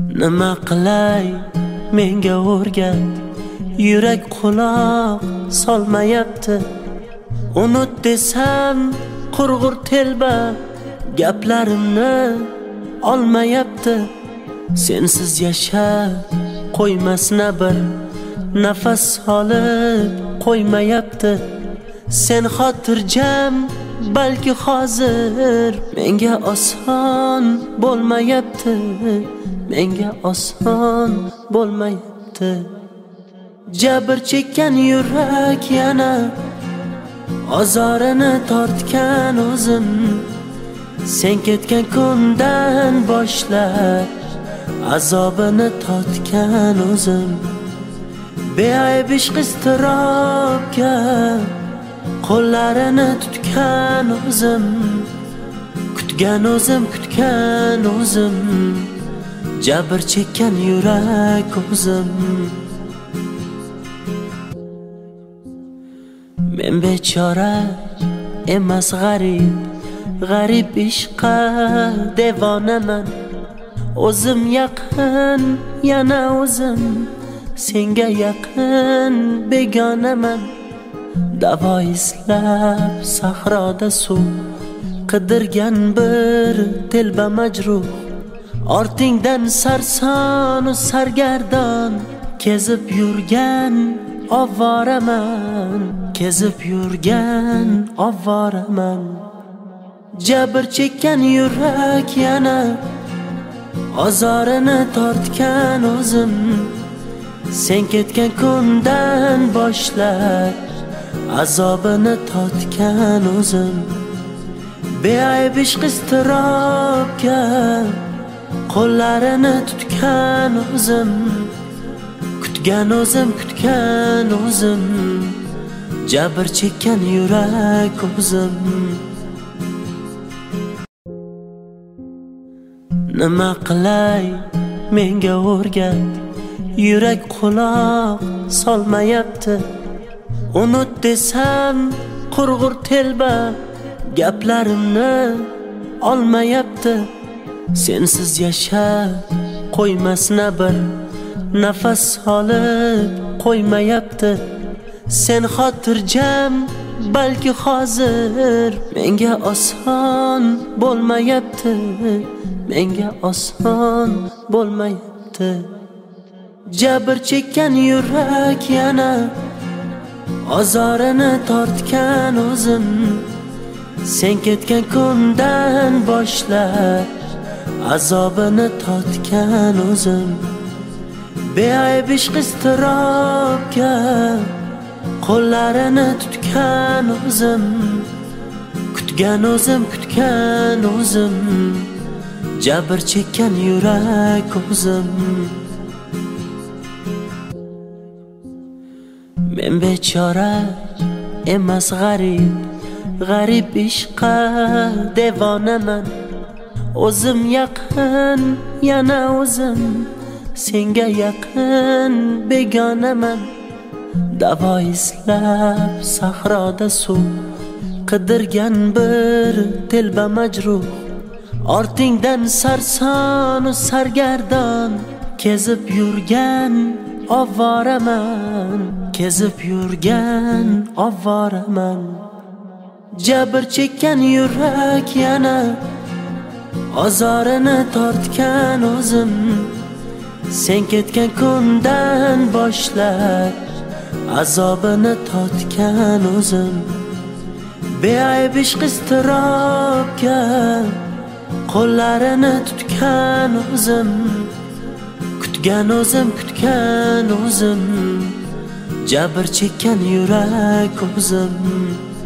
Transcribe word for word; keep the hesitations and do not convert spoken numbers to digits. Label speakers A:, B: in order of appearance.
A: Nima qilay menga o'rgat, yurak quloq solmayapti. Unut desam qurg'ur telba gaplarimni olmayapti. Sensiz yashab qo'ymasna bir nafas olib qo'ymayapti. Sen xotirjam balki hozir menga oson bo'lmayapti, menga oson bo'lmayapti. Jabr chekkan yurak yana azorini tortgan o'zim. Sen ketgan kundan boshlab azobini tortgan o'zim. Beayb ishq iztirobga qo'llarini tutgan o'zim. Kutgan o'zim, kutgan o'zim. Jabr chekkan yurak o'zim. Men bechora emas g'arib, g'arib ishqqa devonaman. O'zim yaqin, yana o'zim senga yaqin begonaman. Davo izlab sahroda suv qidirgan bir telba majruh. Ortingdan sarson u sargardon kezib yurgan ovoraman, kezib yurgan ovoraman. Jabr chekkan yurak yana azorini tortgan o'zim. Sen ketgan kundan boshlab azobini tortgan o'zim. Beayb ishq iztirobga qo'llarini tutgan o'zim. Kutgan o'zim, kutgan o'zim. Jabr chekkan yurak o'zim. Nima qilay menga o'rgat, yurak quloq solmayapti. Unut desam qurg'ur telba gaplarimni olmayapti. Sensiz yashab qo'ymasna bir nafas olib qo'ymayapti. Sen xotirjam balki hozir menga oson bo'lmayapti, menga oson bo'lmayapti. Jabr chekkan yurak yana azorini tortgan o'zim. Sen ketgan kundan boshlab azobini tortgan o'zim. Beayb ishq iztirobga qo'llarini tutgan o'zim. Kutgan o'zim, kutgan o'zim. Jabr chekkan yurak o'zim. Men bechora emas g'arib, g'arib ishqqa devonaman. O'zim yaqin, yana o'zim senga yaqin begonaman. Davo izlab sahroda suv qidirgan bir telba majruh. Ortingdan sarson u sargardon kezib yurgan ovoraman, kezib yurgan ovoraman. Jabr chekkan yurak yana azorini tortgan o'zim. Sen ketgan kundan boshlab azobini tortgan o'zim. Beayb ishq iztirobga qo'llarini tutgan o'zim. Kutgan o'zim, kutgan o'zim. Jabr chekkan yurak o'zim.